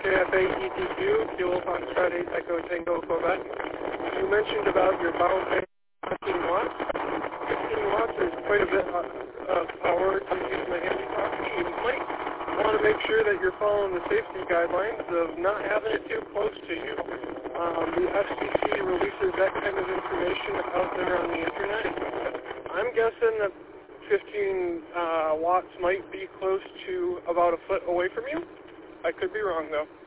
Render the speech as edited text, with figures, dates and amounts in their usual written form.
KFA ETQ, Kilo Foxtrot 8 Echo Tango Quebec. You mentioned about your power bank 15 watts. 15 watts is quite a bit of power to use my handy talkie. You might want to make sure that you're following the safety guidelines of not having it too close to you. The FCC releases that kind of information out there on the internet. I'm guessing that 15 watts might be close to about a foot away from you. I could be wrong, though.